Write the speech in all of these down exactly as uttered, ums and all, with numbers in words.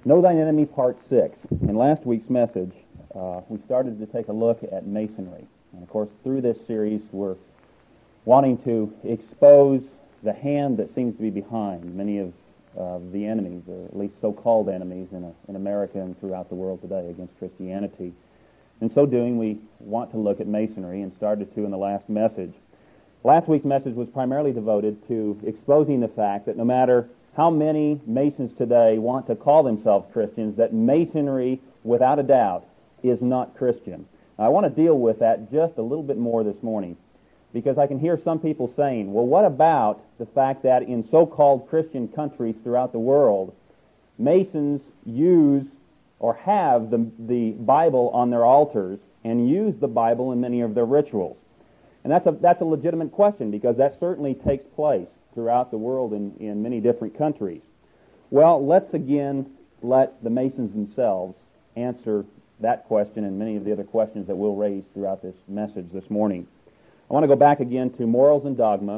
Know Thine Enemy, Part six. In last week's message, uh, we started to take a look at Masonry. And of course, through this series, we're wanting to expose the hand that seems to be behind many of uh, the enemies, or at least so-called enemies in, a, in America and throughout the world today against Christianity. In so doing, we want to look at Masonry and started to in the last message. Last week's message was primarily devoted to exposing the fact that no matter how many Masons today want to call themselves Christians, that Masonry, without a doubt, is not Christian. Now, I want to deal with that just a little bit more this morning, because I can hear some people saying, well, what about the fact that in so-called Christian countries throughout the world, Masons use or have the, the Bible on their altars and use the Bible in many of their rituals? And that's a, that's a legitimate question, because that certainly takes place throughout the world in, in many different countries. Well, let's again let the Masons themselves answer that question and many of the other questions that we'll raise throughout this message this morning. I want to go back again to Morals and Dogma.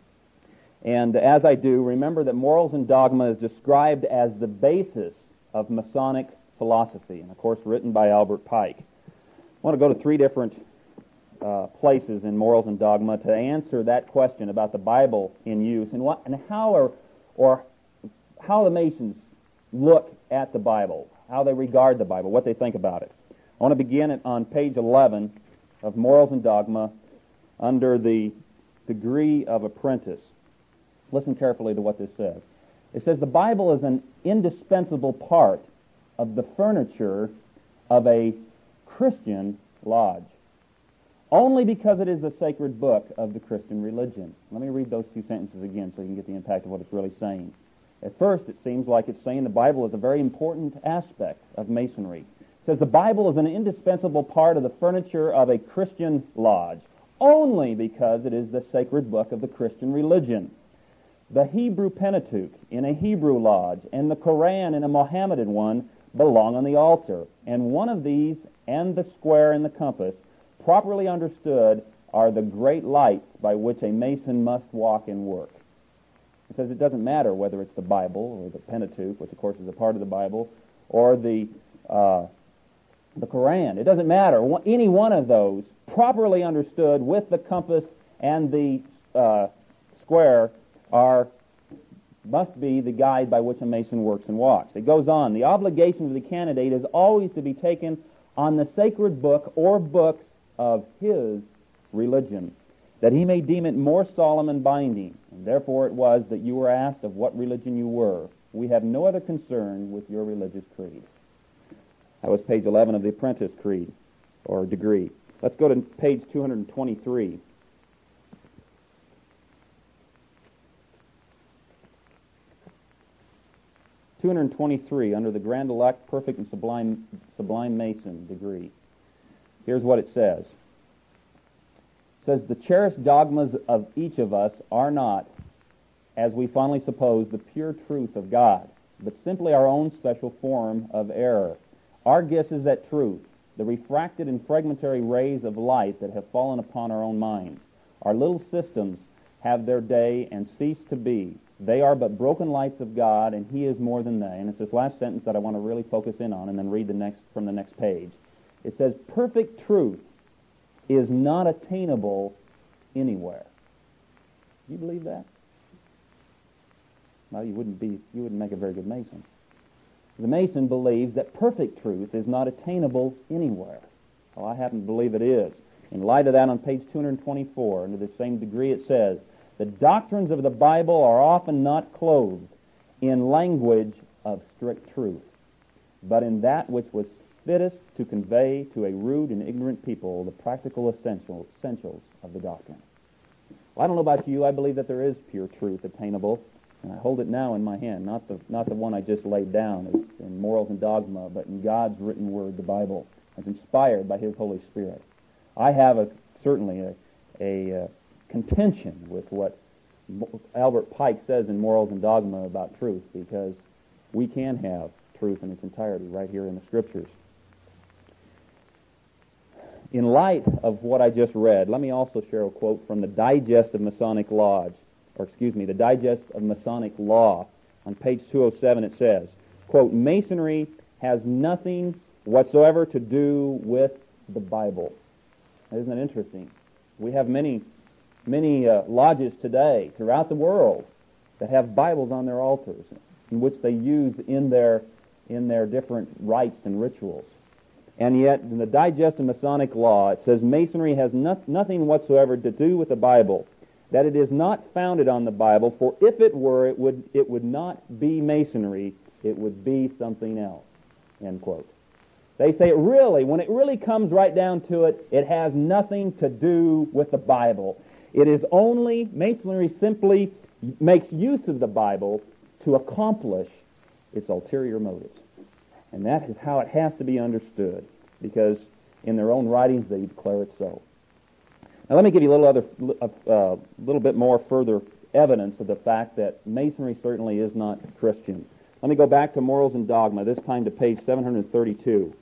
And as I do, remember that Morals and Dogma is described as the basis of Masonic philosophy, and of course written by Albert Pike. I want to go to three different Uh, places in Morals and Dogma to answer that question about the Bible in use and what and how or or how the Masons look at the Bible, how they regard the Bible, what they think about it. I want to begin it on page eleven of Morals and Dogma under the degree of apprentice. Listen carefully to what this says. It says the Bible is an indispensable part of the furniture of a Christian lodge, only because it is the sacred book of the Christian religion. Let me read those two sentences again so you can get the impact of what it's really saying. At first, it seems like it's saying the Bible is a very important aspect of Masonry. It says the Bible is an indispensable part of the furniture of a Christian lodge, only because it is the sacred book of the Christian religion. The Hebrew Pentateuch in a Hebrew lodge and the Koran in a Mohammedan one belong on the altar, and one of these and the square and the compass, properly understood, are the great lights by which a Mason must walk and work. It says it doesn't matter whether it's the Bible or the Pentateuch, which of course is a part of the Bible, or the uh, the Koran. It doesn't matter. Any one of those, properly understood with the compass and the uh, square, are must be the guide by which a Mason works and walks. It goes on. The obligation of the candidate is always to be taken on the sacred book or books of his religion, that he may deem it more solemn and binding. And therefore it was that you were asked of what religion you were. We have no other concern with your religious creed. That was page eleven of the Apprentice Creed, or degree. Let's go to page two hundred twenty-three. two hundred twenty-three, under the Grand Elect, Perfect and Sublime, Sublime Mason degree. Here's what it says. It says, the cherished dogmas of each of us are not, as we fondly suppose, the pure truth of God, but simply our own special form of error. Our guess is at truth, the refracted and fragmentary rays of light that have fallen upon our own minds. Our little systems have their day and cease to be. They are but broken lights of God, and He is more than they. And it's this last sentence that I want to really focus in on and then read the next from the next page. It says, perfect truth is not attainable anywhere. Do you believe that? Well, you wouldn't be, you wouldn't make a very good Mason. The Mason believes that perfect truth is not attainable anywhere. Well, I happen to believe it is. In light of that, on page two hundred twenty-four, under the same degree, it says, the doctrines of the Bible are often not clothed in language of strict truth, but in that which was fittest to convey to a rude and ignorant people the practical essentials, essentials of the doctrine. Well, I don't know about you, I believe that there is pure truth attainable, and I hold it now in my hand, not the not the one I just laid down as in Morals and Dogma, but in God's written word, the Bible, as inspired by His Holy Spirit. I have a certainly a, a uh, contention with what Albert Pike says in Morals and Dogma about truth, because we can have truth in its entirety right here in the Scriptures. In light of what I just read, let me also share a quote from the Digest of Masonic Lodge, or excuse me, the Digest of Masonic Law. On page two oh seven it says, quote, Masonry has nothing whatsoever to do with the Bible. Isn't that interesting? We have many, many uh, lodges today throughout the world that have Bibles on their altars, in which they use in their in their different rites and rituals. And yet, in the Digest of Masonic Law, it says Masonry has no, nothing whatsoever to do with the Bible, that it is not founded on the Bible, for if it were, it would it would not be Masonry, it would be something else. End quote. They say it really, when it really comes right down to it, it has nothing to do with the Bible. It is only, Masonry simply makes use of the Bible to accomplish its ulterior motives. And that is how it has to be understood, because in their own writings they declare it so. Now let me give you a little other, a uh, little bit more further evidence of the fact that Masonry certainly is not Christian. Let me go back to Morals and Dogma, this time to page seven thirty-two.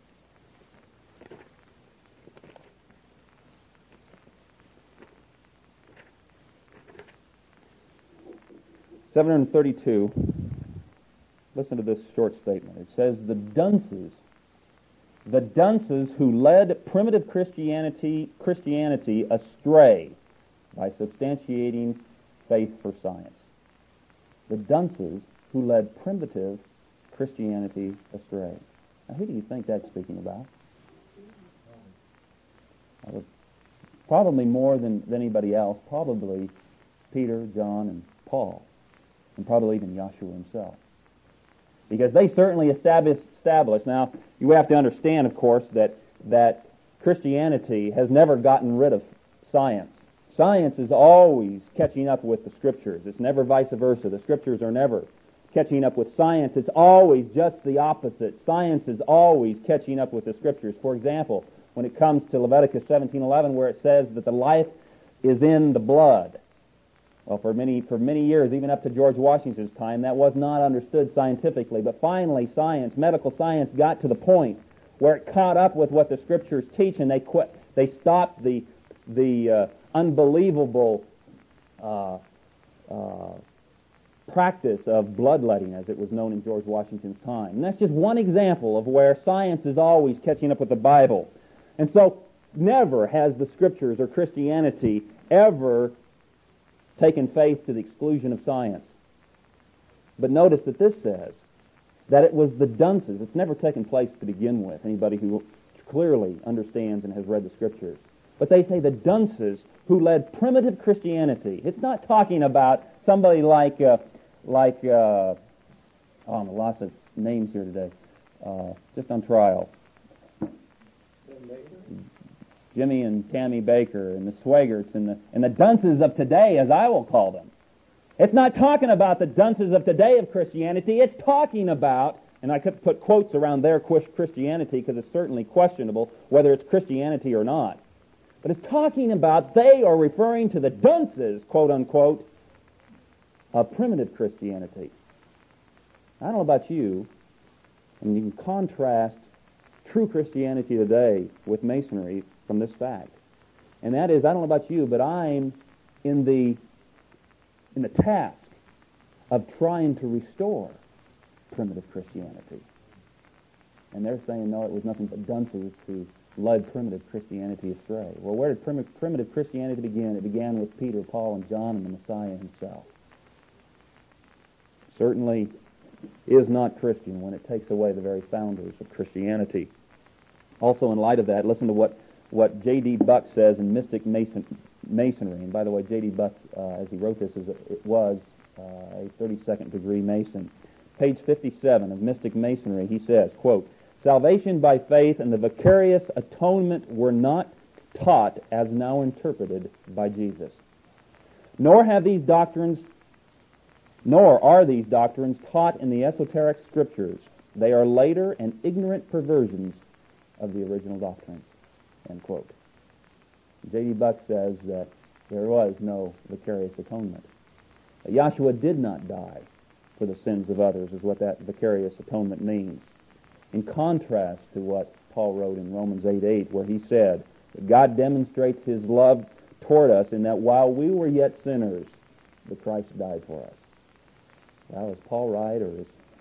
seven thirty-two, listen to this short statement. It says, the dunces, the dunces who led primitive Christianity, Christianity astray by substantiating faith for science. The dunces who led primitive Christianity astray. Now, who do you think that's speaking about? Uh, probably more than, than anybody else, probably Peter, John, and Paul. And probably even Joshua himself. Because they certainly established, established, now you have to understand, of course, that, that Christianity has never gotten rid of science. Science is always catching up with the Scriptures. It's never vice versa. The Scriptures are never catching up with science. It's always just the opposite. Science is always catching up with the Scriptures. For example, when it comes to Leviticus seventeen eleven, where it says that the life is in the blood. Well, for many for many years, even up to George Washington's time, that was not understood scientifically. But finally, science, medical science, got to the point where it caught up with what the Scriptures teach, and they quit. They stopped the the uh, unbelievable uh, uh, practice of bloodletting, as it was known in George Washington's time. And that's just one example of where science is always catching up with the Bible. And so, never has the Scriptures or Christianity ever taken faith to the exclusion of science. But notice that this says that it was the dunces. It's never taken place to begin with, anybody who clearly understands and has read the Scriptures. But they say the dunces who led primitive Christianity. It's not talking about somebody like, uh, like uh, oh, I'm lots of names here today, uh, just on trial. Jimmy and Tammy Baker and the Swagerts and the and the dunces of today, as I will call them. It's not talking about the dunces of today of Christianity. It's talking about, and I could put quotes around their Christianity because it's certainly questionable whether it's Christianity or not. But it's talking about, they are referring to the dunces, quote unquote, of primitive Christianity. I don't know about you, and you can contrast true Christianity today with Masonry from this fact. And that is, I don't know about you, but I'm in the in the task of trying to restore primitive Christianity. And they're saying, no, it was nothing but dunces who led primitive Christianity astray. Well, where did prim- primitive Christianity begin? It began with Peter, Paul, and John, and the Messiah himself. Certainly is not Christian when it takes away the very founders of Christianity. Also, in light of that, listen to what what J D Buck says in Mystic Mason, Masonry. And by the way, J D Buck, uh, as he wrote this, is a, it was uh, a thirty-second degree Mason. Page fifty-seven of Mystic Masonry, he says, quote, "Salvation by faith and the vicarious atonement were not taught as now interpreted by Jesus. Nor have these doctrines, nor are these doctrines taught in the esoteric Scriptures. They are later and ignorant perversions of the original doctrine." End quote. J D Buck says that there was no vicarious atonement. That Yahshua did not die for the sins of others, is what that vicarious atonement means. In contrast to what Paul wrote in Romans eight eight, where he said that God demonstrates His love toward us in that while we were yet sinners, the Christ died for us. Well, is Paul right, or is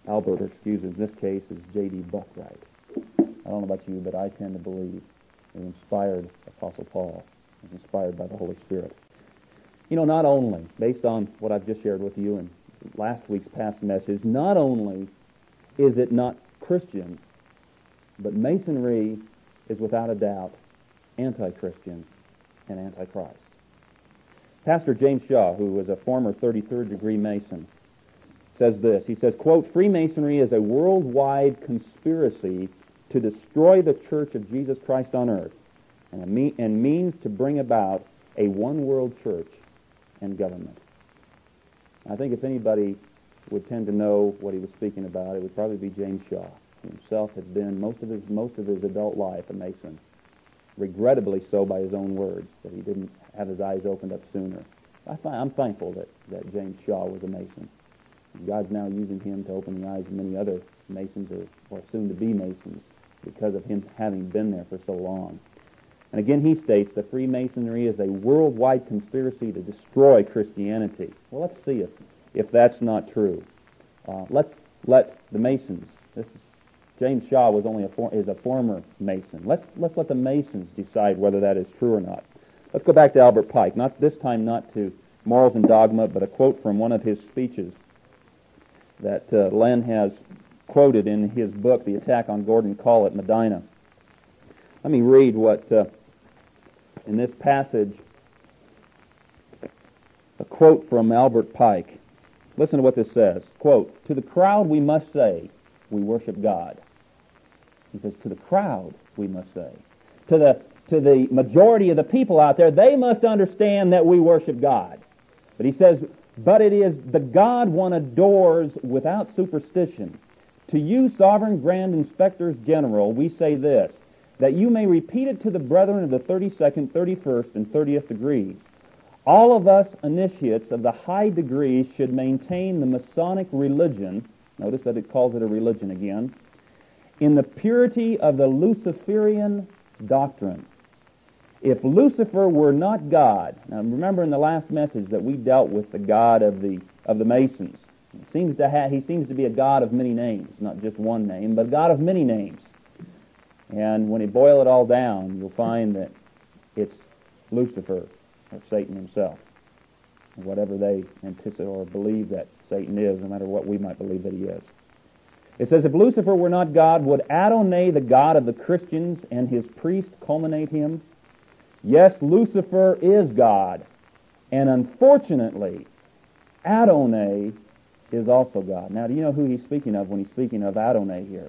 Albert, or excuse me, in this case, is J D Buckwright. I don't know about you, but I tend to believe the inspired Apostle Paul was inspired by the Holy Spirit. You know, not only, based on what I've just shared with you in last week's past message, not only is it not Christian, but Masonry is without a doubt anti-Christian and anti-Christ. Pastor James Shaw, who was a former thirty-third degree Mason, says this. He says, quote, Freemasonry is a worldwide conspiracy to destroy the Church of Jesus Christ on earth and, a me- and means to bring about a one-world church and government. I think if anybody would tend to know what he was speaking about, it would probably be James Shaw. He himself has been most of his most of his adult life a Mason, regrettably so by his own words, that he didn't have his eyes opened up sooner. I find, I'm thankful that, that James Shaw was a Mason. God's now using him to open the eyes of many other Masons or, or soon-to-be Masons because of him having been there for so long. And again, he states that Freemasonry is a worldwide conspiracy to destroy Christianity. Well, let's see if, if that's not true. Uh, let's let the Masons, this is, James Shaw was only a for, is a former Mason. Let's, let's let the Masons decide whether that is true or not. Let's go back to Albert Pike, not this time not to Morals and Dogma, but a quote from one of his speeches that uh, Len has quoted in his book, The Attack on Gordon Call at Medina. Let me read what, uh, in this passage, a quote from Albert Pike. Listen to what this says. Quote, to the crowd we must say, we worship God. He says, to the crowd we must say. To the, to the majority of the people out there, they must understand that we worship God. But he says, but it is the God one adores without superstition. To you, sovereign grand inspectors general, we say this, that you may repeat it to the brethren of the thirty-second, thirty-first, and thirtieth degrees. All of us initiates of the high degrees should maintain the Masonic religion, notice that it calls it a religion again, in the purity of the Luciferian doctrine. If Lucifer were not God, now remember in the last message that we dealt with the God of the of the Masons. He seems to have, he seems to be a God of many names, not just one name, but a God of many names. And when you boil it all down, you'll find that it's Lucifer, or Satan himself, whatever they anticipate or believe that Satan is, no matter what we might believe that he is. It says, if Lucifer were not God, would Adonai, the God of the Christians, and his priest culminate him? Yes, Lucifer is God, and unfortunately, Adonai is also God. Now, do you know who he's speaking of when he's speaking of Adonai here?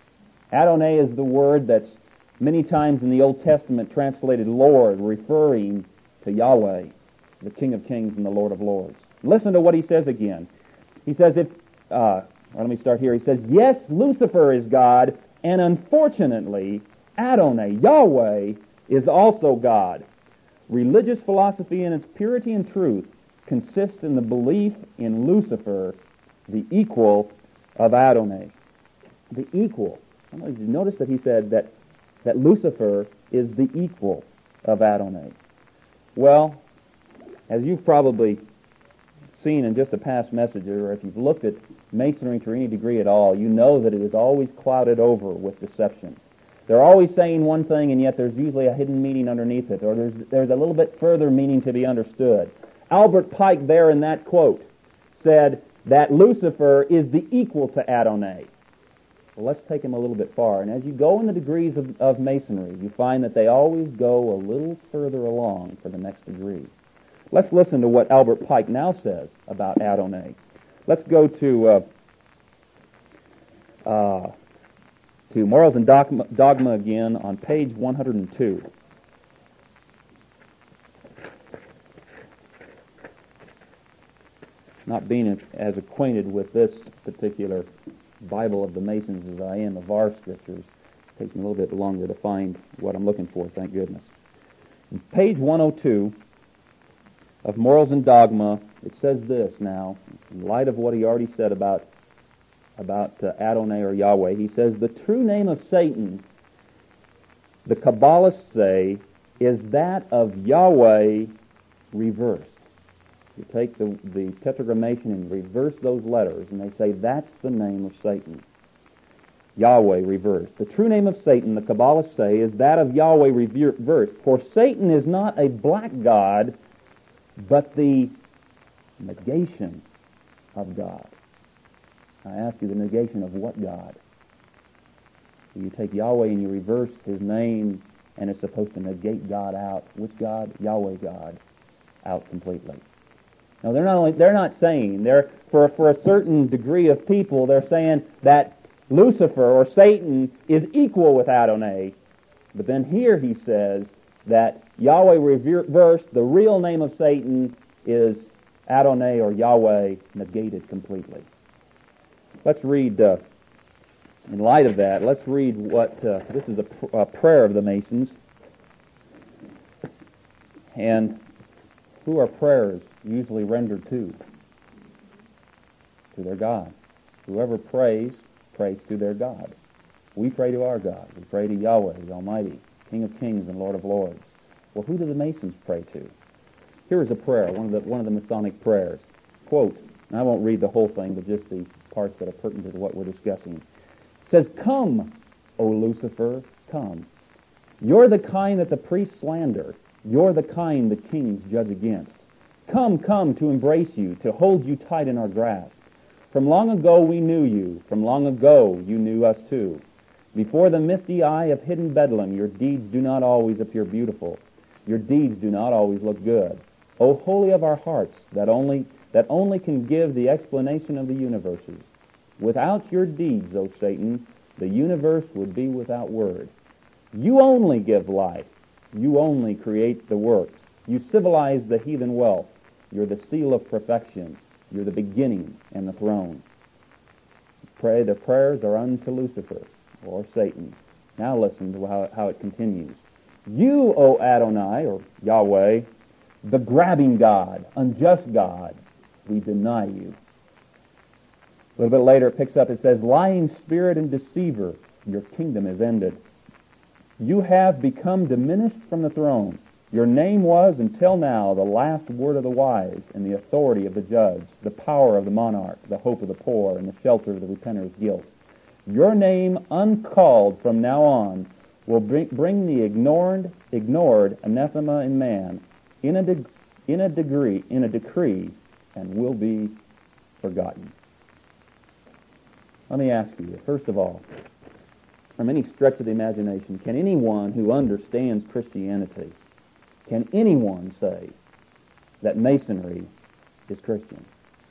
Adonai is the word that's many times in the Old Testament translated Lord, referring to Yahweh, the King of Kings and the Lord of Lords. Listen to what he says again. He says, if, uh, let me start here. He says, yes, Lucifer is God, and unfortunately, Adonai, Yahweh, is also God. Religious philosophy in its purity and truth consists in the belief in Lucifer, the equal of Adonai. The equal. Notice that he said that, that Lucifer is the equal of Adonai. Well, as you've probably seen in just a past message, or if you've looked at Masonry to any degree at all, you know that it is always clouded over with deception. They're always saying one thing, and yet there's usually a hidden meaning underneath it, or there's there's a little bit further meaning to be understood. Albert Pike there in that quote said that Lucifer is the equal to Adonai. Well, let's take him a little bit far. And as you go in the degrees of, of Masonry, you find that they always go a little further along for the next degree. Let's listen to what Albert Pike now says about Adonai. Let's go to uh, uh, to Morals and Dogma, Dogma again on page one hundred two. Not being as acquainted with this particular Bible of the Masons as I am of our scriptures, it takes me a little bit longer to find what I'm looking for, thank goodness. On page one oh two of Morals and Dogma, it says this now, in light of what he already said about about uh, Adonai or Yahweh. He says, the true name of Satan, the Kabbalists say, is that of Yahweh reversed. You take the, the tetragrammation and reverse those letters, and they say that's the name of Satan. Yahweh reversed. The true name of Satan, the Kabbalists say, is that of Yahweh reversed. For Satan is not a black god, but the negation of God. I ask you, the negation of what God? You take Yahweh and you reverse his name, and it's supposed to negate God out. Which God? Yahweh God, out completely. Now they're not only they're not saying they're for for a certain degree of people they're saying that Lucifer or Satan is equal with Adonai, but then here he says that Yahweh reversed, the real name of Satan is Adonai or Yahweh negated completely. Let's read, uh, in light of that, let's read what, uh, this is a, pr- a prayer of the Masons. And who are prayers usually rendered to? To their God. Whoever prays, prays to their God. We pray to our God. We pray to Yahweh, the Almighty, King of Kings and Lord of Lords. Well, who do the Masons pray to? Here is a prayer, one of the one of the Masonic prayers. Quote, and I won't read the whole thing, but just the parts that are pertinent to what we're discussing. It says, "Come, O Lucifer, come. You're the kind that the priests slander. You're the kind the kings judge against. Come, come to embrace you, to hold you tight in our grasp. From long ago we knew you. From long ago you knew us too. Before the misty eye of hidden Bedlam, your deeds do not always appear beautiful. Your deeds do not always look good. O holy of our hearts, that only that only can give the explanation of the universes. Without your deeds, O Satan, the universe would be without word. You only give life. You only create the works. You civilize the heathen wealth. You're the seal of perfection. You're the beginning and the throne." Pray, the prayers are unto Lucifer, or Satan. Now listen to how, how it continues. "You, O Adonai, or Yahweh, the grabbing God, unjust God, we deny you." A little bit later it picks up, it says, "Lying spirit and deceiver, your kingdom is ended. You have become diminished from the throne. Your name was, until now, the last word of the wise and the authority of the judge, the power of the monarch, the hope of the poor, and the shelter of the repenter's guilt. Your name, uncalled from now on, will bring, bring the ignored, ignored anathema in man in a, de- in a degree, in a decree, and will be forgotten." Let me ask you, first of all, from any stretch of the imagination, can anyone who understands Christianity, can anyone say that Masonry is Christian?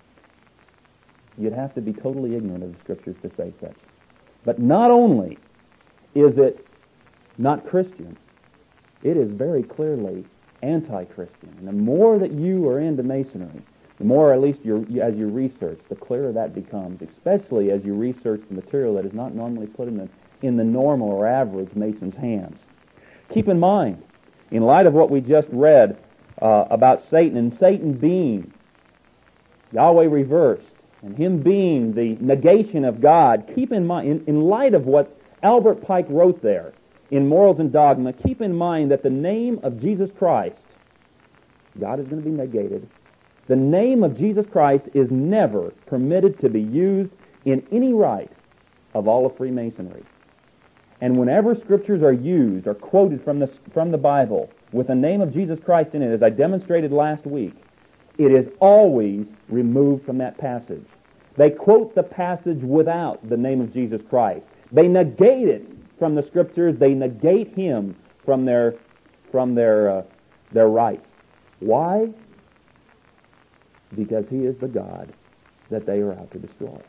You'd have to be totally ignorant of the Scriptures to say such. But not only is it not Christian, it is very clearly anti-Christian. And the more that you are into Masonry, the more, at least you're, as you research, the clearer that becomes, especially as you research the material that is not normally put in the, in the normal or average Mason's hands. Keep in mind, in light of what we just read uh, about Satan, and Satan being Yahweh reversed, and him being the negation of God, keep in mind, in, in light of what Albert Pike wrote there in Morals and Dogma, keep in mind that the name of Jesus Christ, God is going to be negated. The name of Jesus Christ is never permitted to be used in any rite of all of Freemasonry. And whenever Scriptures are used or quoted from the, from the Bible with the name of Jesus Christ in it, as I demonstrated last week, it is always removed from that passage. They quote the passage without the name of Jesus Christ. They negate it from the Scriptures. They negate Him from their from their uh, their rites. Why? Because He is the God that they are out to destroy.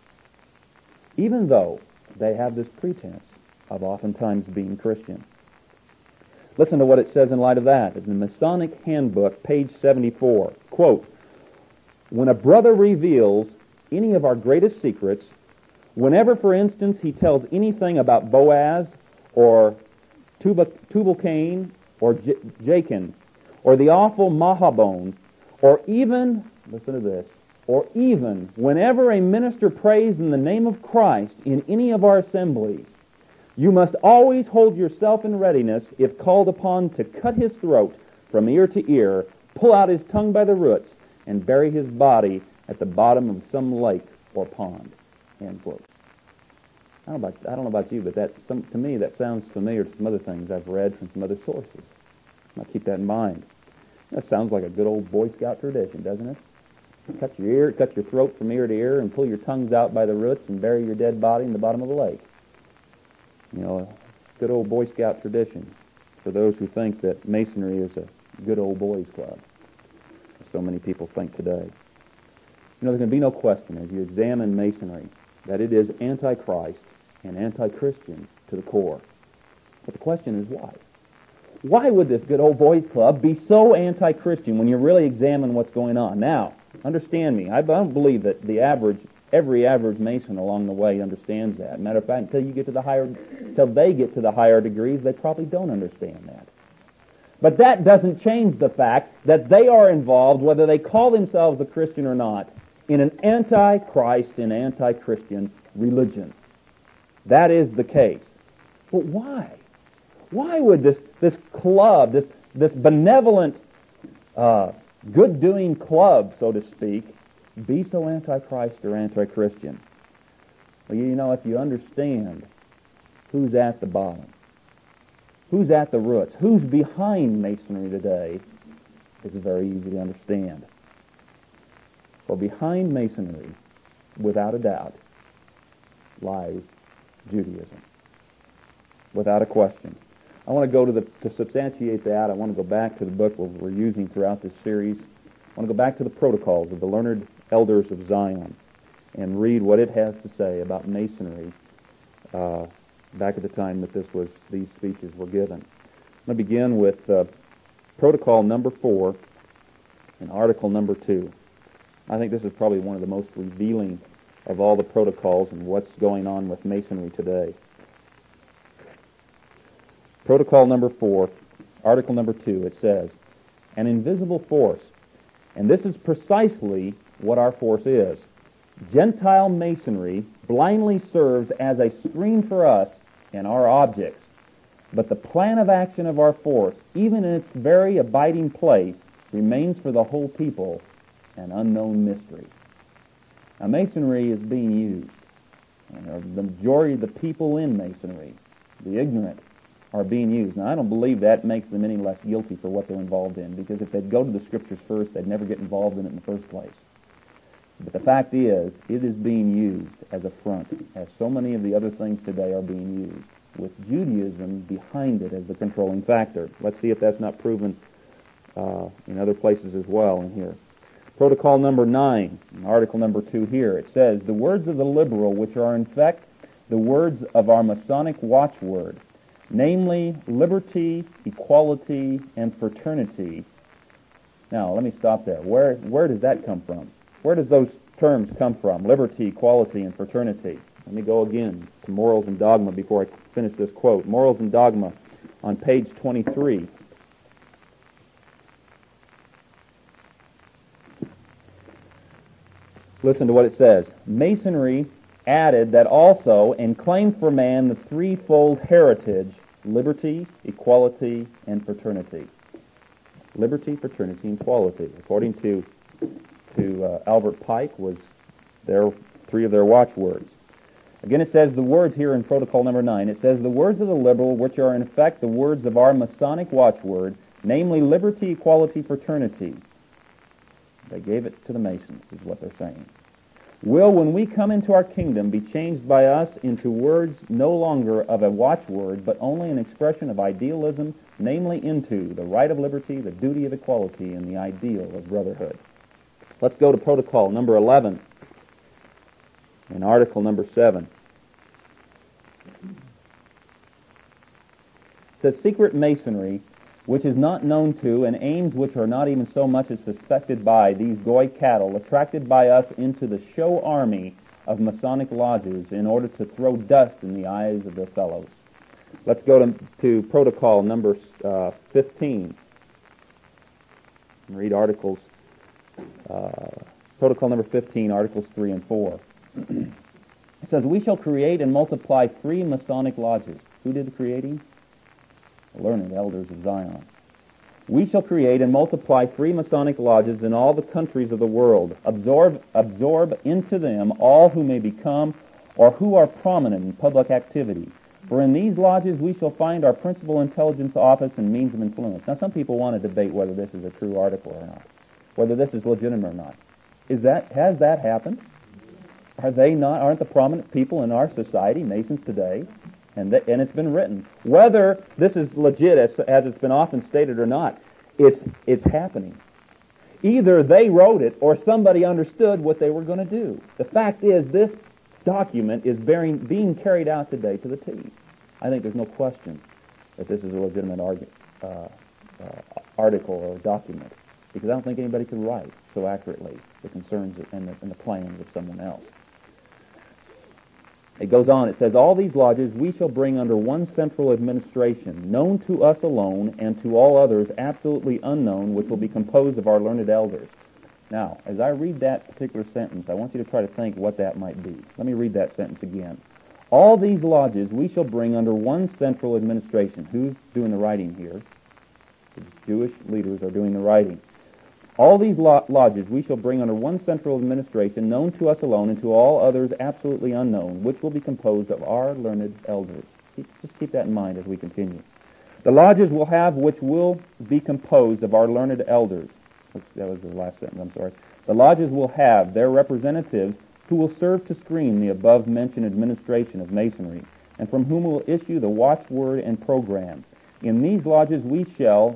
Even though they have this pretense of oftentimes being Christian. Listen to what it says in light of that. In the Masonic Handbook, page seventy-four, quote, "When a brother reveals any of our greatest secrets, whenever, for instance, he tells anything about Boaz or Tubal-Cain or J- Jachin or the awful Mahabon, or even, listen to this, or even whenever a minister prays in the name of Christ in any of our assemblies, you must always hold yourself in readiness, if called upon, to cut his throat from ear to ear, pull out his tongue by the roots, and bury his body at the bottom of some lake or pond. End quote. I don't know about, I don't know about you, but that some, to me that sounds familiar to some other things I've read from some other sources. I'll keep that in mind. That sounds like a good old Boy Scout tradition, doesn't it? Cut your ear, cut your throat from ear to ear, and pull your tongues out by the roots and bury your dead body in the bottom of the lake. You know, a good old Boy Scout tradition for those who think that Masonry is a good old boys club. So many people think today. You know, there can be no question as you examine Masonry that it is anti-Christ and anti-Christian to the core. But the question is why? Why would this good old boys club be so anti-Christian when you really examine what's going on? Now, understand me. I don't believe that the average, every average Mason along the way understands that. Matter of fact, until you get to the higher, until they get to the higher degrees, they probably don't understand that. But that doesn't change the fact that they are involved, whether they call themselves a Christian or not, in an anti-Christ and anti-Christian religion. That is the case. But why? Why would this this club, this this benevolent, uh, good-doing club, so to speak, be so anti-Christ or anti-Christian? Well, you know, if you understand who's at the bottom, who's at the roots, who's behind Masonry today, it's very easy to understand. For behind Masonry, without a doubt, lies Judaism. Without a question. I want to go to the, to substantiate that, I want to go back to the book we're using throughout this series. I want to go back to the Protocols of the Learned Elders of Zion and read what it has to say about Masonry uh, back at the time that this was these speeches were given. I'm going to begin with uh, Protocol number four and Article number two. I think this is probably one of the most revealing of all the protocols and what's going on with Masonry today. Protocol number four, Article number two, it says, an invisible force. And this is precisely what our force is. Gentile Masonry blindly serves as a screen for us and our objects. But the plan of action of our force, even in its very abiding place, remains for the whole people an unknown mystery. Now, Masonry is being used. And the majority of the people in Masonry, the ignorant, are being used. Now, I don't believe that makes them any less guilty for what they're involved in, because if they'd go to the Scriptures first, they'd never get involved in it in the first place. But the fact is, it is being used as a front, as so many of the other things today are being used, with Judaism behind it as the controlling factor. Let's see if that's not proven uh, in other places as well in here. Protocol number nine, Article number two here, it says, the words of the liberal, which are in fact the words of our Masonic watchword, namely liberty, equality, and fraternity. Now, let me stop there. Where where does that come from? Where does those terms come from? Liberty, equality, and fraternity. Let me go again to Morals and Dogma before I finish this quote. Morals and Dogma on page twenty-three. Listen to what it says. Masonry added that also and claimed for man the threefold heritage, liberty, equality, and fraternity. Liberty, fraternity, and equality. According to to uh, Albert Pike, was their three of their watchwords. Again, it says the words here in Protocol number nine. It says the words of the liberal, which are in effect the words of our Masonic watchword, namely liberty, equality, fraternity. They gave it to the Masons, is what they're saying. Will, when we come into our kingdom, be changed by us into words no longer of a watchword, but only an expression of idealism, namely into the right of liberty, the duty of equality, and the ideal of brotherhood. Let's go to Protocol number eleven and Article number seven. It says, secret Masonry, which is not known to, and aims which are not even so much as suspected by these Goy cattle, attracted by us into the show army of Masonic lodges in order to throw dust in the eyes of their fellows. Let's go to, to Protocol number uh, fifteen. And read Articles, uh, Protocol number fifteen, Articles three and four. It says, we shall create and multiply three Masonic lodges. Who did the creating? The learned elders of Zion. We shall create and multiply free Masonic lodges in all the countries of the world, absorb, absorb into them all who may become or who are prominent in public activity. For in these lodges we shall find our principal intelligence office and means of influence. Now some people want to debate whether this is a true article or not, whether this is legitimate or not. Is that, has that happened? Are they not, aren't the prominent people in our society Masons today? And, th- and it's been written. Whether this is legit, as, as it's been often stated or not, it's, it's happening. Either they wrote it or somebody understood what they were going to do. The fact is, this document is bearing, being carried out today to the T. I think there's no question that this is a legitimate argu- uh, uh, article or document, because I don't think anybody could write so accurately the concerns and the, and the plans of someone else. It goes on, it says, all these lodges we shall bring under one central administration, known to us alone and to all others absolutely unknown, which will be composed of our learned elders. Now, as I read that particular sentence, I want you to try to think what that might be. Let me read that sentence again. All these lodges we shall bring under one central administration. Who's doing the writing here? The Jewish leaders are doing the writing. All these lo- lodges we shall bring under one central administration, known to us alone and to all others absolutely unknown, which will be composed of our learned elders. Keep, just keep that in mind as we continue. The lodges will have which will be composed of our learned elders. That was the last sentence, I'm sorry. The lodges will have their representatives who will serve to screen the above-mentioned administration of Masonry, and from whom will issue the watchword and program. In these lodges we shall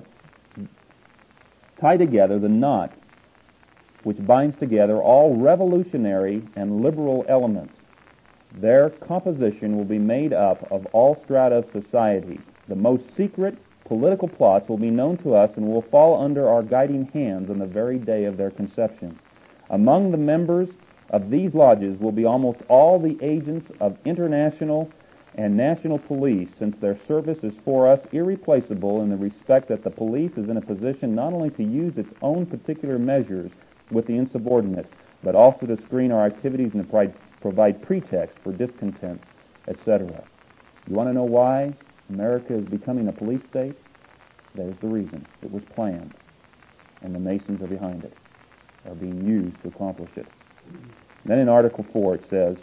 tie together the knot which binds together all revolutionary and liberal elements. Their composition will be made up of all strata of society. The most secret political plots will be known to us and will fall under our guiding hands on the very day of their conception. Among the members of these lodges will be almost all the agents of international and national police, since their service is for us irreplaceable in the respect that the police is in a position not only to use its own particular measures with the insubordinate, but also to screen our activities and to provide pretext for discontent, et cetera. You want to know why America is becoming a police state? That is the reason. It was planned, and the Masons are behind it, are being used to accomplish it. Then in Article four it says,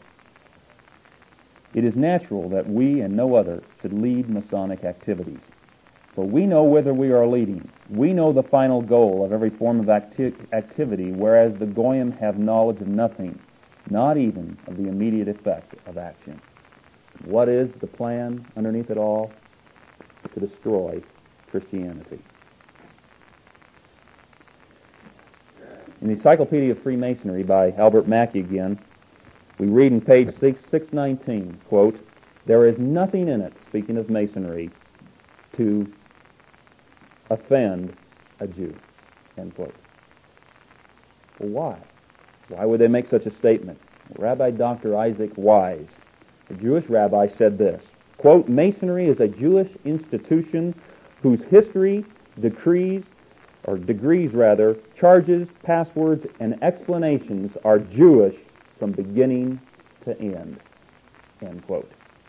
it is natural that we and no other should lead Masonic activities. For we know whither we are leading. We know the final goal of every form of acti- activity, whereas the Goyim have knowledge of nothing, not even of the immediate effect of action. What is the plan underneath it all? To destroy Christianity. In the Encyclopedia of Freemasonry by Albert Mackey again, we read in page six nineteen, quote, there is nothing in it, speaking of Masonry, to offend a Jew, end quote. Well, why? Why would they make such a statement? Rabbi Doctor Isaac Wise, the Jewish rabbi, said this, quote, Masonry is a Jewish institution whose history, decrees, or degrees rather, charges, passwords, and explanations are Jewish from beginning to end, end quote.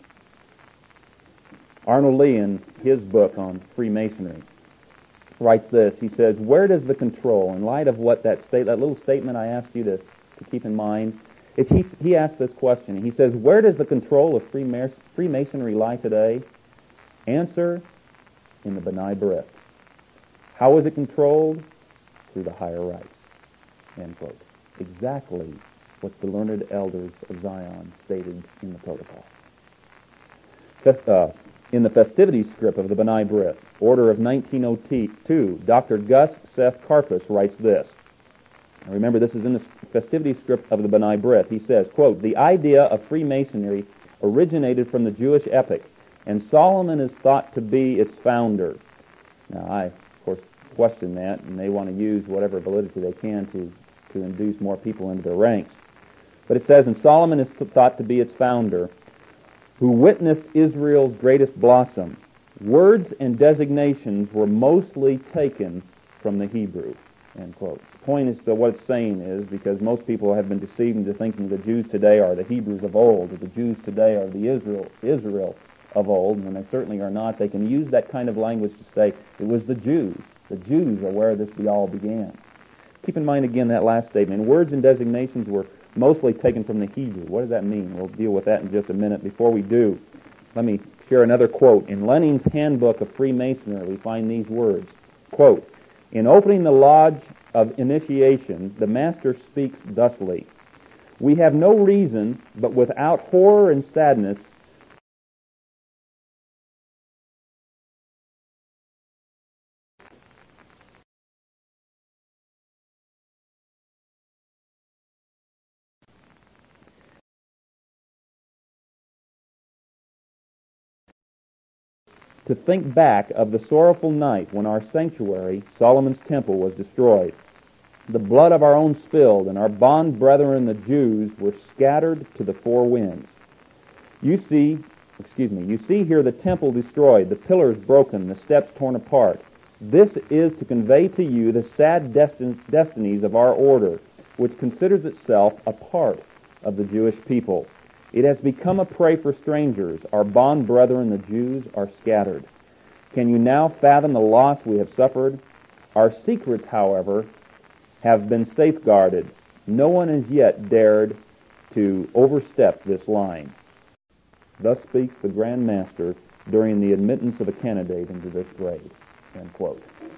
Arnold Lee, in his book on Freemasonry, writes this. He says, where does the control, in light of what that state, that little statement I asked you to, to keep in mind, it's, he, he asked this question. He says, where does the control of Freemas- Freemasonry lie today? Answer, in the B'nai B'rith. How is it controlled? Through the higher rites, end quote. Exactly what the learned elders of Zion stated in the protocol. Uh, in the festivities script of the B'nai B'rith, order of nineteen oh two, Doctor Gus Seth Karpus writes this. Now remember, this is in the festivities script of the B'nai B'rith. He says, quote, the idea of Freemasonry originated from the Jewish epic, and Solomon is thought to be its founder. Now, I, of course, question that, and they want to use whatever validity they can to, to induce more people into their ranks. But it says, and Solomon is thought to be its founder, who witnessed Israel's greatest blossom. Words and designations were mostly taken from the Hebrew, end quote. The point is that what it's saying is, because most people have been deceived into thinking the Jews today are the Hebrews of old, or the Jews today are the Israel, Israel of old, and they certainly are not. They can use that kind of language to say it was the Jews The Jews are where this all began. Keep in mind again that last statement. Words and designations were mostly taken from the Hebrew. What does that mean? We'll deal with that in just a minute. Before we do, let me share another quote. In Lenin's Handbook of Freemasonry, we find these words. Quote, "In opening the lodge of initiation, the master speaks thusly. We have no reason, but without horror and sadness, to think back of the sorrowful night when our sanctuary, Solomon's temple, was destroyed. The blood of our own spilled, and our bond brethren, the Jews, were scattered to the four winds. You see, excuse me, you see here the temple destroyed, the pillars broken, the steps torn apart. This is to convey to you the sad destin- destinies of our order, which considers itself a part of the Jewish people. It has become a prey for strangers. Our bond brethren, the Jews, are scattered. Can you now fathom the loss we have suffered? Our secrets, however, have been safeguarded. No one has yet dared to overstep this line." Thus speaks the Grand Master during the admittance of a candidate into this grade. End quote.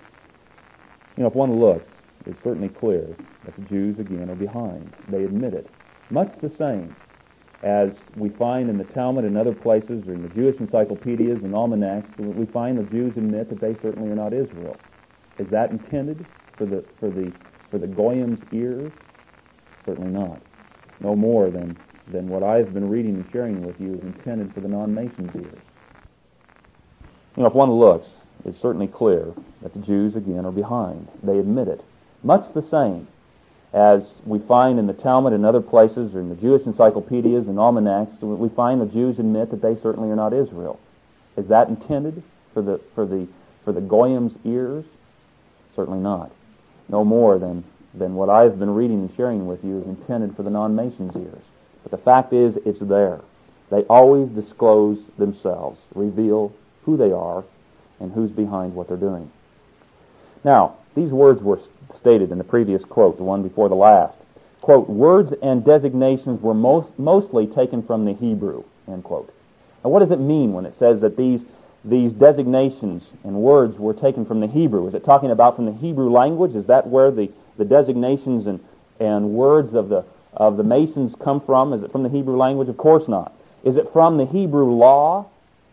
You know, if one looks, it's certainly clear that the Jews, again, are behind. They admit it. Much the same as we find in the Talmud and other places, or in the Jewish encyclopedias and almanacs, we find the Jews admit that they certainly are not Israel. Is that intended for the for the for the Goyim's ears? Certainly not. No more than than what I've been reading and sharing with you is intended for the non-Mason's ears. You know, if one looks, it's certainly clear that the Jews, again, are behind. They admit it. Much the same as we find in the Talmud and other places, or in the Jewish encyclopedias and almanacs, we find the Jews admit that they certainly are not Israel. Is that intended for the for the for the Goyim's ears? Certainly not. No more than than what I've been reading and sharing with you is intended for the non-Mason's ears. But the fact is, it's there. They always disclose themselves, reveal who they are, and who's behind what they're doing. Now, these words were stated in the previous quote, the one before the last. Quote, "Words and designations were most, mostly taken from the Hebrew," end quote. Now, what does it mean when it says that these these designations and words were taken from the Hebrew? Is it talking about from the Hebrew language? Is that where the, the designations and, and words of the of the Masons come from? Is it from the Hebrew language? Of course not. Is it from the Hebrew law?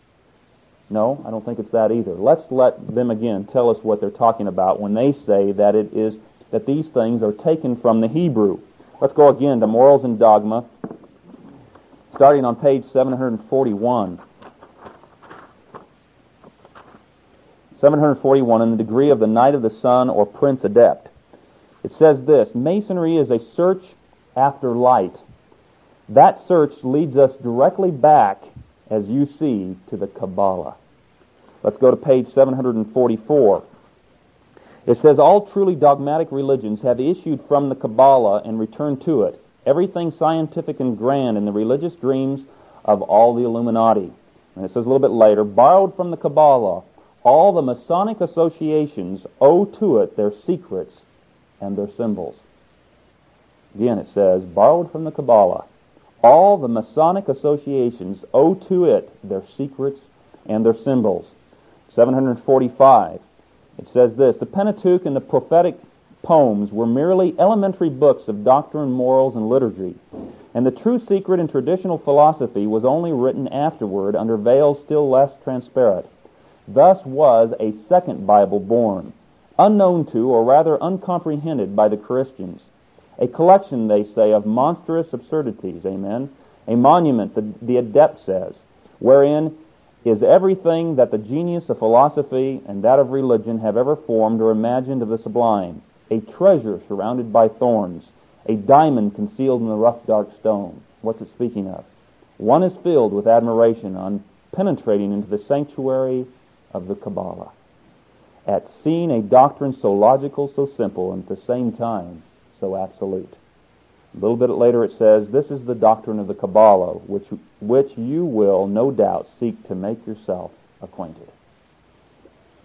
No, I don't think it's that either. Let's let them again tell us what they're talking about when they say that it is that these things are taken from the Hebrew. Let's go again to Morals and Dogma, starting on page seven forty-one. seven forty-one, in the degree of the Knight of the Sun or Prince Adept. It says this: Masonry is a search after light. That search leads us directly back, as you see, to the Kabbalah. Let's go to page seven forty-four. It says, all truly dogmatic religions have issued from the Kabbalah and returned to it. Everything scientific and grand in the religious dreams of all the Illuminati. And it says a little bit later, borrowed from the Kabbalah, all the Masonic associations owe to it their secrets and their symbols. Again, it says, borrowed from the Kabbalah, all the Masonic associations owe to it their secrets and their symbols. seven forty-five, it says this: the Pentateuch and the prophetic poems were merely elementary books of doctrine, morals, and liturgy, and the true secret in traditional philosophy was only written afterward under veils still less transparent. Thus was a second Bible born, unknown to, or rather uncomprehended by the Christians. A collection, they say, of monstrous absurdities, amen? A monument, the, the adept says, wherein is everything that the genius of philosophy and that of religion have ever formed or imagined of the sublime. A treasure surrounded by thorns, a diamond concealed in the rough dark stone. What's it speaking of? One is filled with admiration on penetrating into the sanctuary of the Kabbalah, at seeing a doctrine so logical, so simple, and at the same time so absolute. A little bit later it says, this is the doctrine of the Kabbalah, which, which you will, no doubt, seek to make yourself acquainted.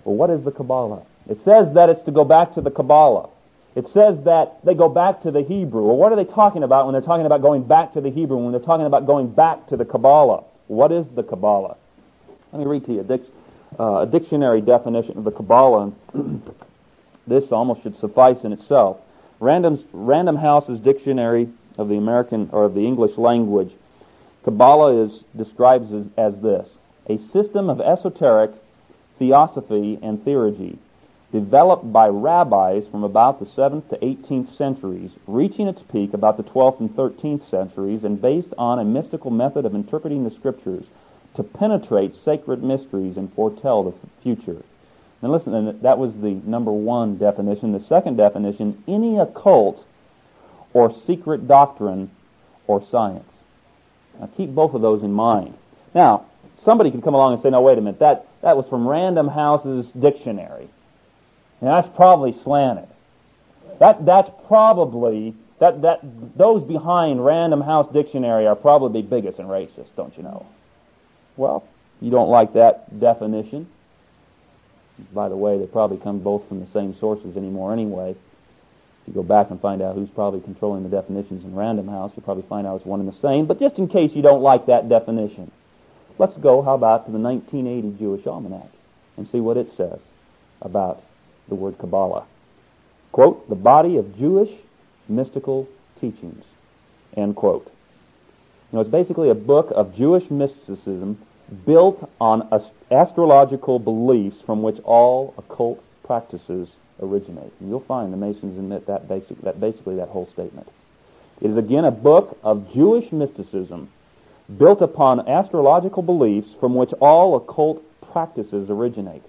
Well, what is the Kabbalah? It says that it's to go back to the Kabbalah. It says that they go back to the Hebrew. Well, what are they talking about when they're talking about going back to the Hebrew, when they're talking about going back to the Kabbalah? What is the Kabbalah? Let me read to you a, dic- uh, a dictionary definition of the Kabbalah. This almost should suffice in itself. Random's, Random House's Dictionary of the American or of the English language, Kabbalah is describes as, as this: a system of esoteric theosophy and theurgy, developed by rabbis from about the seventh to eighteenth centuries, reaching its peak about the twelfth and thirteenth centuries, and based on a mystical method of interpreting the scriptures to penetrate sacred mysteries and foretell the future. Now listen, and that was the number one definition. The second definition: any occult or secret doctrine or science. Now keep both of those in mind. Now, somebody could come along and say, no, wait a minute, that, that was from Random House's dictionary. And that's probably slanted. That that's probably that that those behind Random House Dictionary are probably bigots and racists, don't you know? Well, you don't like that definition. By the way, they probably come both from the same sources anymore anyway. If you go back and find out who's probably controlling the definitions in Random House, you'll probably find out it's one and the same. But just in case you don't like that definition, let's go, how about, to the nineteen eighty Jewish Almanac and see what it says about the word Kabbalah. Quote, the body of Jewish mystical teachings, end quote. You know, it's basically a book of Jewish mysticism built on ast- astrological beliefs from which all occult practices originate. And you'll find the Masons admit that, basic, that basically that whole statement. It is again a book of Jewish mysticism built upon astrological beliefs from which all occult practices originate.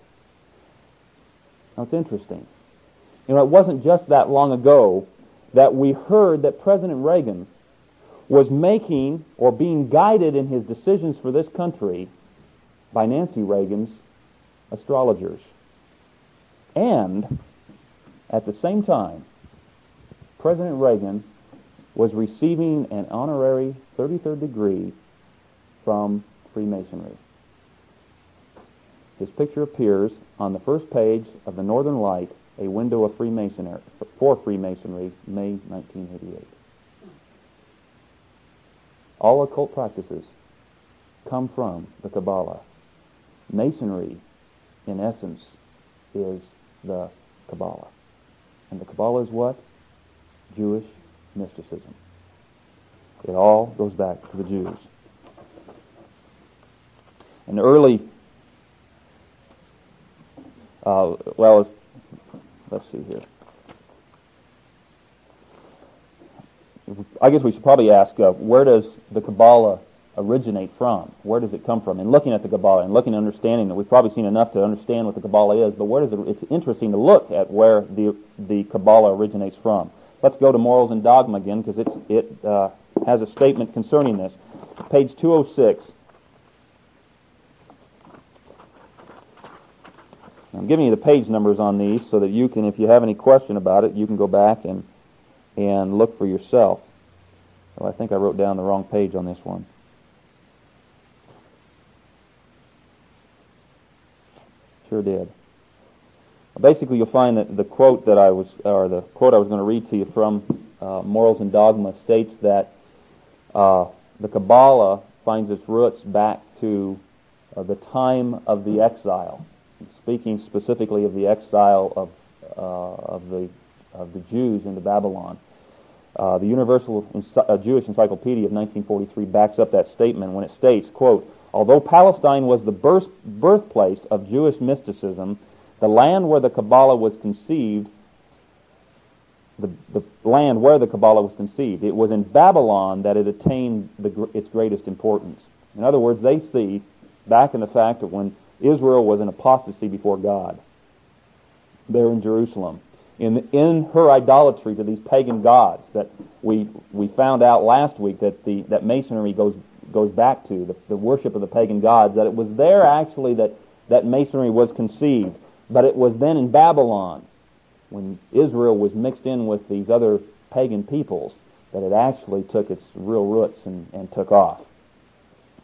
Now it's interesting. You know, it wasn't just that long ago that we heard that President Reagan was making or being guided in his decisions for this country by Nancy Reagan's astrologers. And at the same time, President Reagan was receiving an honorary thirty-third degree from Freemasonry. His picture appears on the first page of the Northern Light, a window of Freemasonry, for Freemasonry, May nineteen eighty-eight. All occult practices come from the Kabbalah. Masonry, in essence, is the Kabbalah. And the Kabbalah is what? Jewish mysticism. It all goes back to the Jews. And the early, uh, well, let's see here. I guess we should probably ask, uh, where does the Kabbalah originate from? Where does it come from? And looking at the Kabbalah and looking and understanding that we've probably seen enough to understand what the Kabbalah is, but where does it, it's interesting to look at where the the Kabbalah originates from. Let's go to Morals and Dogma again, because it's, it uh, has a statement concerning this. Page two oh six. I'm giving you the page numbers on these so that you can, if you have any question about it, you can go back and and look for yourself. Well, I think I wrote down the wrong page on this one. Sure did. Basically, you'll find that the quote that I was, or the quote I was going to read to you from uh, Morals and Dogma states that uh, the Kabbalah finds its roots back to uh, the time of the exile. Speaking specifically of the exile of uh, of the of the Jews into Babylon. Uh, the Universal Ency- uh, Jewish Encyclopedia of nineteen forty-three backs up that statement when it states, quote, although Palestine was the birth, birthplace of Jewish mysticism, the land where the Kabbalah was conceived, the, the land where the Kabbalah was conceived, it was in Babylon that it attained the, its greatest importance. In other words, they see back in the fact that when Israel was in apostasy before God, there in Jerusalem, in in her idolatry to these pagan gods that we we found out last week that the that Masonry goes goes back to, the, the worship of the pagan gods, that it was there actually that, that Masonry was conceived. But it was then in Babylon, when Israel was mixed in with these other pagan peoples, that it actually took its real roots and, and took off.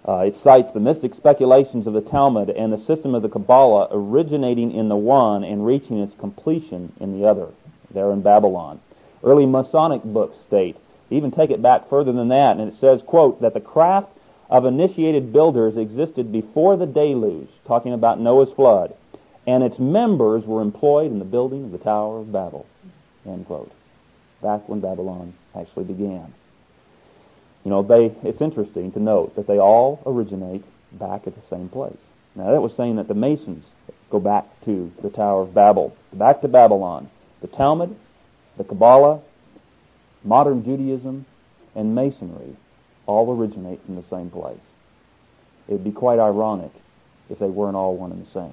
Uh, it cites the mystic speculations of the Talmud and the system of the Kabbalah originating in the one and reaching its completion in the other, there in Babylon. Early Masonic books state, even take it back further than that, and it says, quote, that the craft of initiated builders existed before the deluge, talking about Noah's flood, and its members were employed in the building of the Tower of Babel, end quote. Back when Babylon actually began. You know, they, it's interesting to note that they all originate back at the same place. Now, that was saying that the Masons go back to the Tower of Babel, back to Babylon. The Talmud, the Kabbalah, modern Judaism, and Masonry all originate from the same place. It would be quite ironic if they weren't all one and the same.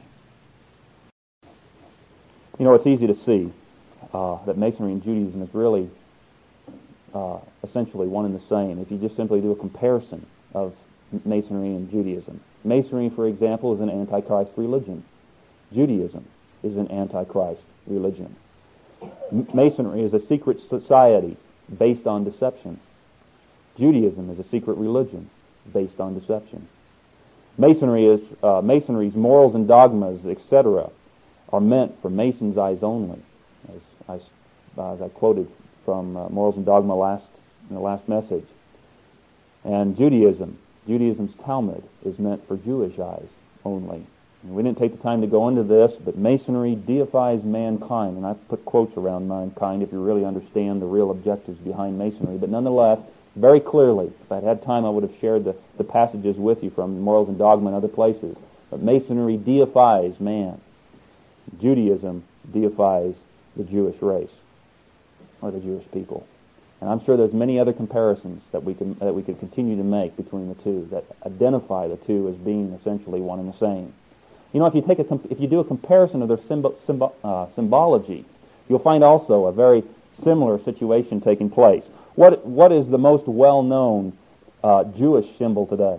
You know, it's easy to see uh, that Masonry and Judaism is really uh, essentially one and the same if you just simply do a comparison of Masonry and Judaism. Masonry, for example, is an antichrist religion. Judaism is an antichrist religion. M- Masonry is a secret society based on deception. Judaism is a secret religion based on deception. Masonry is uh, Masonry's morals and dogmas, et cetera, are meant for Masons' eyes only, as I, uh, as I quoted from uh, Morals and Dogma last in the last message. And Judaism, Judaism's Talmud, is meant for Jewish eyes only. And we didn't take the time to go into this, but Masonry deifies mankind, and I've put quotes around mankind if you really understand the real objectives behind Masonry. But nonetheless, very clearly, if I'd had time, I would have shared the, the passages with you from Morals and Dogma and other places. But Masonry deifies man. Judaism deifies the Jewish race, or the Jewish people. And I'm sure there's many other comparisons that we can that we could continue to make between the two that identify the two as being essentially one and the same. You know, if you take a if you do a comparison of their symbo, symbo, uh, symbology, you'll find also a very similar situation taking place. What what is the most well-known uh, Jewish symbol today?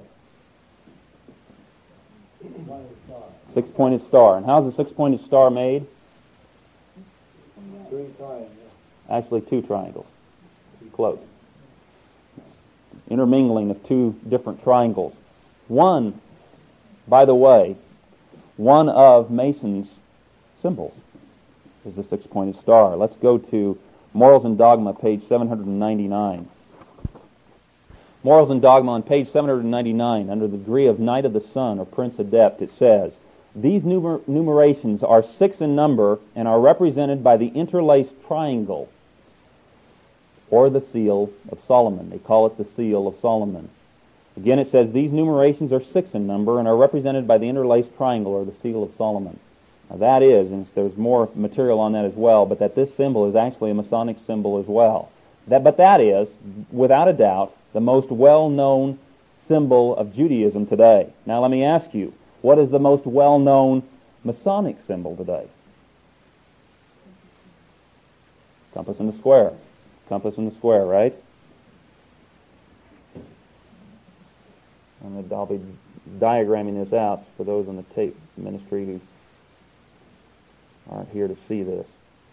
Six-pointed star. And how's the six-pointed star made? Three triangles. Actually, two triangles. Close. Intermingling of two different triangles. One, by the way, one of Mason's symbols is the six-pointed star. Let's go to Morals and Dogma, page seven hundred ninety-nine. Morals and Dogma on page seven hundred ninety-nine, under the degree of Knight of the Sun or Prince Adept, it says, these numer- numerations are six in number and are represented by the interlaced triangle, or the seal of Solomon. They call it the seal of Solomon. Again, it says these numerations are six in number and are represented by the interlaced triangle, or the seal of Solomon. Now that is, and there's more material on that as well, but that this symbol is actually a Masonic symbol as well. That, but that is, without a doubt, the most well-known symbol of Judaism today. Now let me ask you, what is the most well-known Masonic symbol today? Compass in the square. Compass in the square, right? And I'll be diagramming this out for those in the tape ministry who aren't here to see this.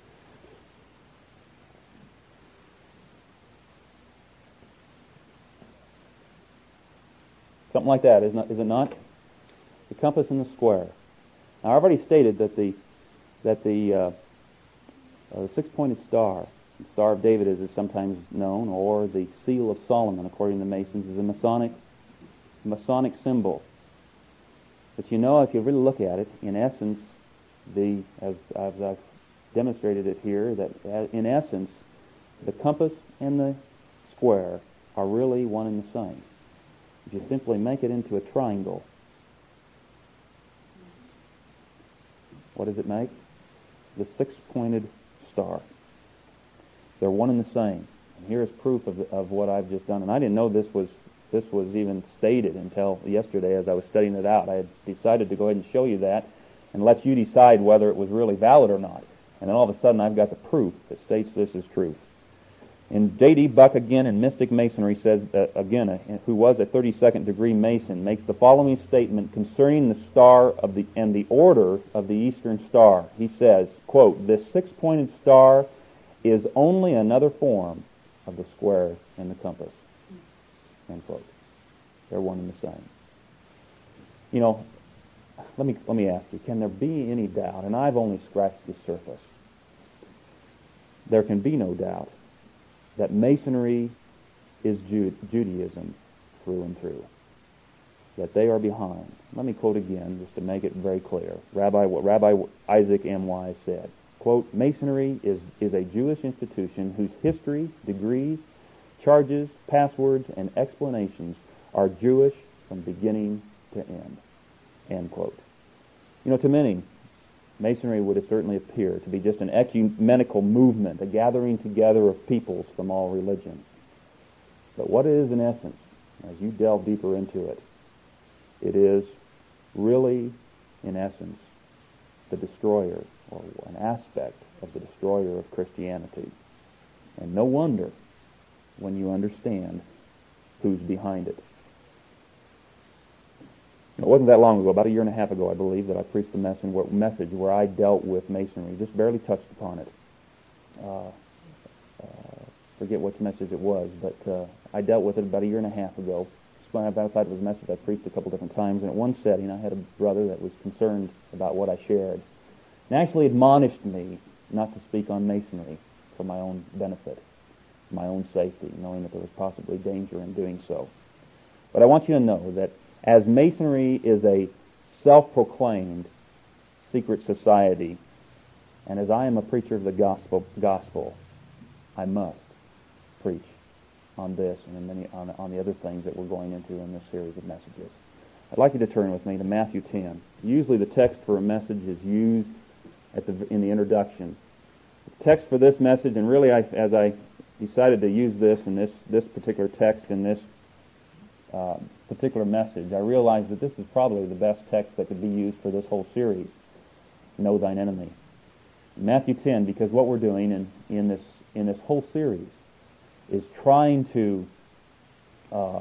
Something like that, isn't it, is it not? The compass in the square. Now, I've already stated that the that the, uh, uh, the six-pointed star, the Star of David as it's sometimes known, or the Seal of Solomon, according to the Masons, is a Masonic Masonic symbol. But you know, if you really look at it, in essence, the as, as I've demonstrated it here, that uh, in essence, the compass and the square are really one and the same. If you simply make it into a triangle, what does it make? The six-pointed star. They're one and the same. And here's proof of, of what I've just done. And I didn't know this was this was even stated until yesterday as I was studying it out. I had decided to go ahead and show you that and let you decide whether it was really valid or not. And then all of a sudden I've got the proof that states this is truth. And J D Buck, again, in Mystic Masonry, says, uh, again, uh, who was a thirty-second degree Mason, makes the following statement concerning the star of the and the order of the Eastern Star. He says, quote, this six-pointed star is only another form of the square and the compass, end quote. They're one and the same. You know, let me let me ask you, can there be any doubt, and I've only scratched the surface, there can be no doubt that Masonry is Ju- Judaism through and through, that they are behind. Let me quote again, just to make it very clear. Rabbi, what Rabbi Isaac M. Wise said, quote, "Masonry is, is a Jewish institution whose history, degrees, charges, passwords, and explanations are Jewish from beginning to end." End quote. You know, to many, Masonry would certainly appear to be just an ecumenical movement, a gathering together of peoples from all religions. But what it is in essence, as you delve deeper into it, it is really, in essence, the destroyer, or an aspect of the destroyer of Christianity. And no wonder when you understand who's behind it. It wasn't that long ago, about a year and a half ago, I believe, that I preached a message where I dealt with Masonry, just barely touched upon it. Uh, uh, forget which message it was, but uh, I dealt with it about a year and a half ago. Outside of his message, I preached a couple different times, and at one setting, I had a brother that was concerned about what I shared, and actually admonished me not to speak on Masonry for my own benefit, my own safety, knowing that there was possibly danger in doing so. But I want you to know that as Masonry is a self-proclaimed secret society, and as I am a preacher of the gospel, gospel, I must preach on this and in many on, on the other things that we're going into in this series of messages. I'd like you to turn with me to Matthew ten. Usually the text for a message is used at the, in the introduction. The text for this message, and really I, as I decided to use this in this, this particular text in this uh, particular message, I realized that this is probably the best text that could be used for this whole series, Know Thine Enemy. Matthew ten, because what we're doing in, in this in this whole series is trying to uh,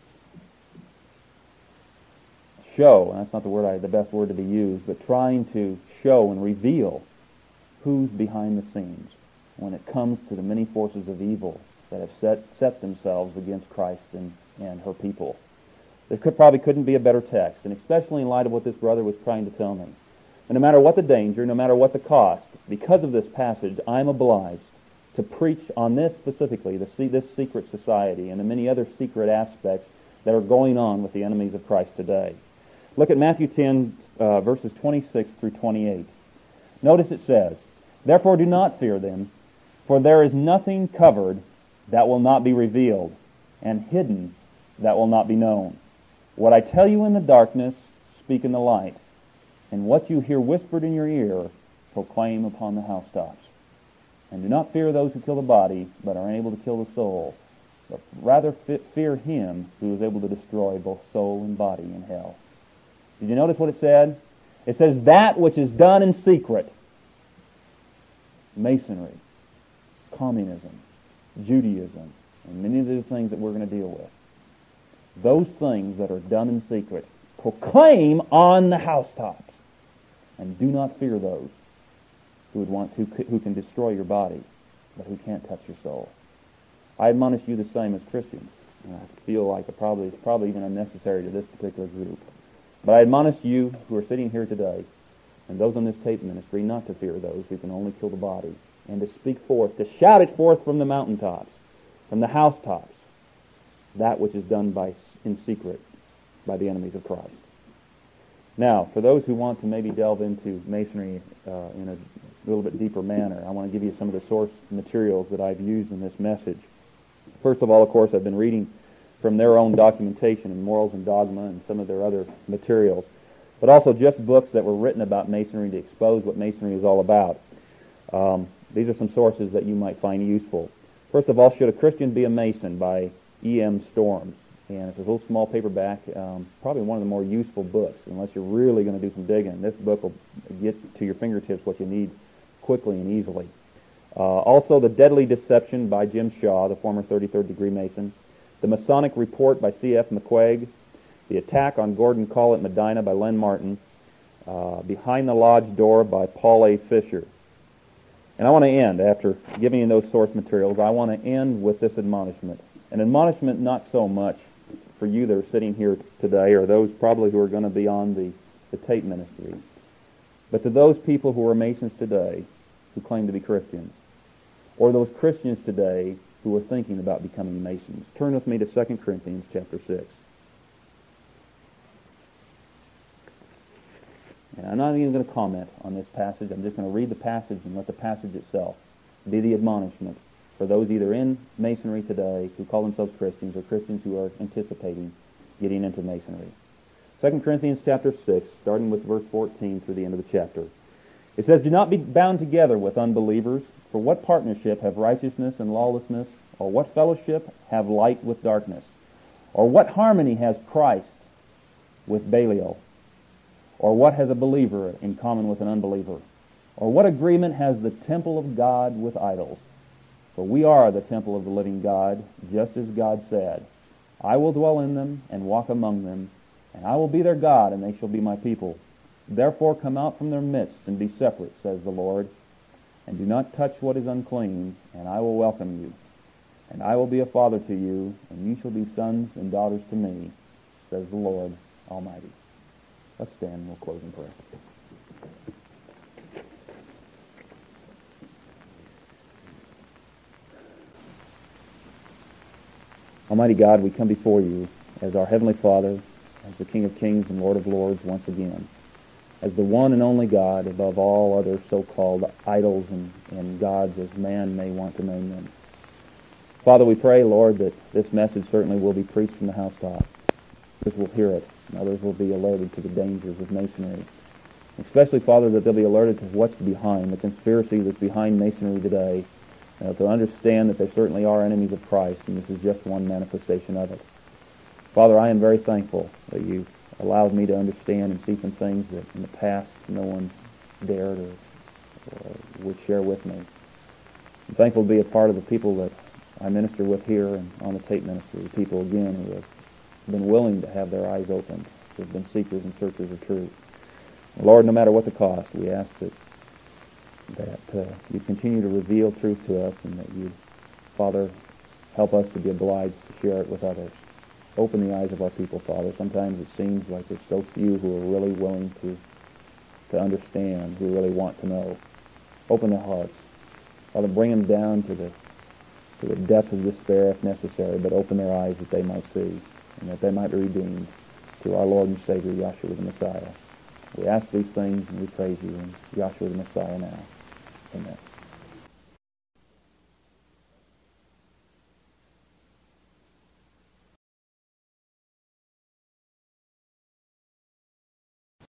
show, and that's not the word I, the best word to be used, but trying to show and reveal who's behind the scenes when it comes to the many forces of evil that have set set themselves against Christ and, and her people. There could, probably couldn't be a better text, and especially in light of what this brother was trying to tell me. And no matter what the danger, no matter what the cost, because of this passage, I'm obliged to preach on this specifically, the, this secret society and the many other secret aspects that are going on with the enemies of Christ today. Look at Matthew ten, uh, verses twenty-six through twenty-eight. Notice it says, "Therefore do not fear them, for there is nothing covered that will not be revealed, and hidden that will not be known. What I tell you in the darkness, speak in the light, and what you hear whispered in your ear, proclaim upon the housetops. And do not fear those who kill the body, but are unable to kill the soul, but rather fear him who is able to destroy both soul and body in hell." Did you notice what it said? It says, that which is done in secret, Masonry, communism, Judaism, and many of the things that we're going to deal with, those things that are done in secret, proclaim on the housetops, and do not fear those who would want to, who can destroy your body, but who can't touch your soul. I admonish you the same as Christians. And I feel like it probably it's probably even unnecessary to this particular group. But I admonish you who are sitting here today, and those on this tape ministry, not to fear those who can only kill the body, and to speak forth, to shout it forth from the mountaintops, from the housetops, that which is done by in secret by the enemies of Christ. Now, for those who want to maybe delve into Masonry uh, in a little bit deeper manner, I want to give you some of the source materials that I've used in this message. First of all, of course, I've been reading from their own documentation in Morals and Dogma and some of their other materials, but also just books that were written about Masonry to expose what Masonry is all about. Um, these are some sources that you might find useful. First of all, Should a Christian Be a Mason by E M Storms. And it's a little small paperback, um, probably one of the more useful books, unless you're really going to do some digging. This book will get to your fingertips what you need quickly and easily. Uh, also, The Deadly Deception by Jim Shaw, the former thirty-third degree Mason. The Masonic Report by C F McQuaig. The Attack on Gordon Call at Medina by Len Martin. Uh, Behind the Lodge Door by Paul A. Fisher. And I want to end, after giving you those source materials, I want to end with this admonishment. An admonishment not so much for you that are sitting here today, or those probably who are going to be on the, the tape ministry, but to those people who are Masons today who claim to be Christians, or those Christians today who are thinking about becoming Masons. Turn with me to Second Corinthians chapter six. And I'm not even going to comment on this passage. I'm just going to read the passage and let the passage itself be the admonishment for those either in Masonry today who call themselves Christians, or Christians who are anticipating getting into Masonry. Second Corinthians chapter six, starting with verse fourteen through the end of the chapter. It says, "Do not be bound together with unbelievers, for what partnership have righteousness and lawlessness? Or what fellowship have light with darkness? Or what harmony has Christ with Belial? Or what has a believer in common with an unbeliever? Or what agreement has the temple of God with idols? For we are the temple of the living God, just as God said, I will dwell in them and walk among them, and I will be their God, and they shall be my people. Therefore come out from their midst and be separate, says the Lord, and do not touch what is unclean, and I will welcome you. And I will be a father to you, and you shall be sons and daughters to me, says the Lord Almighty." Let's stand and we'll close in prayer. Almighty God, we come before you as our Heavenly Father, as the King of Kings and Lord of Lords once again, as the one and only God above all other so-called idols and, and gods as man may want to name them. Father, we pray, Lord, that this message certainly will be preached from the housetop. Others will hear it, and others will be alerted to the dangers of Masonry. Especially, Father, that they'll be alerted to what's behind, the conspiracy that's behind Masonry today, and to understand that they certainly are enemies of Christ, and this is just one manifestation of it. Father, I am very thankful that you allowed me to understand and see some things that in the past no one dared or, or would share with me. I'm thankful to be a part of the people that I minister with here and on the tape ministry, people, again, who have been willing to have their eyes opened, who have been seekers and searchers of truth. And Lord, no matter what the cost, we ask that that uh, you continue to reveal truth to us, and that you, Father, help us to be obliged to share it with others. Open the eyes of our people, Father. Sometimes it seems like there's so few who are really willing to to understand, who really want to know. Open their hearts. Father, bring them down to the to the depth of despair if necessary, but open their eyes that they might see, and that they might be redeemed to our Lord and Savior, Yahshua the Messiah. We ask these things and we praise you in Yahshua the Messiah now. Amen.